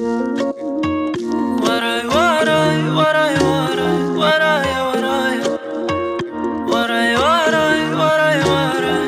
وراي وراي وراي وراي وراي وراي وراي وراي وراي.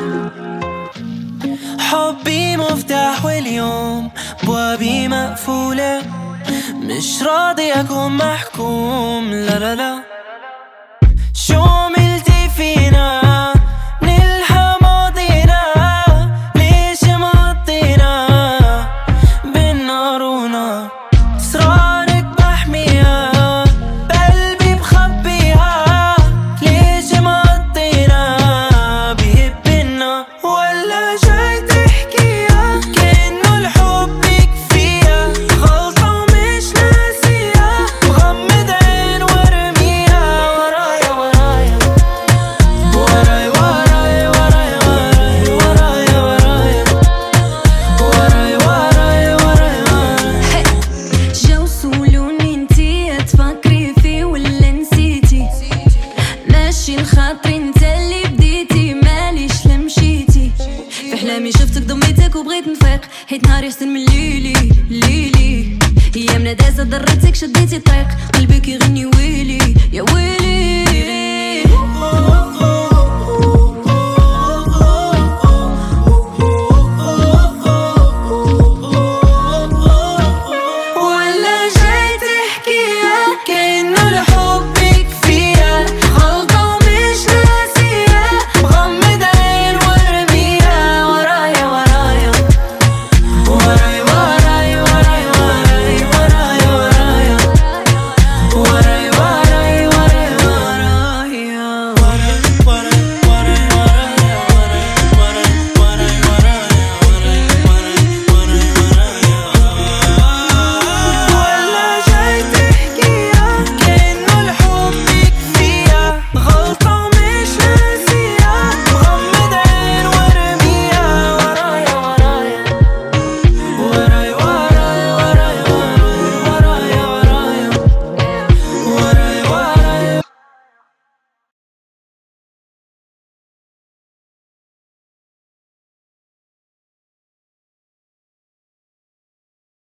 حبي مفتاح واليوم بوابي مقفولة، مش راضي أكون محكوم، لا لا لا. شو عملتي فينا نلحق ماضينا؟ ليش مقضينا بالنار ونار؟ أسرارك بحميها بقلبي بخبيها، ليش مقضينا بيهبنا؟ ولا جاي تحكيها كأنه الحب يكفيها، غلطة ومش ناسيها، وغمض عين وارميها. ورايا ورايا وراي وراي وراي وراي وراي وراي وراي وراي وراي. جو سولوني انتي تفكري فيه ولا نسيتي؟ ماشي الخاطر انت اللي بديتي، ماليش لمشيتي. في حلامي شفتك ضميتك وبغيت نفيق، حيت نهاري احسن من ليلي. ايامنا دازت ضرتك شديتي الطريق، قلبك يغني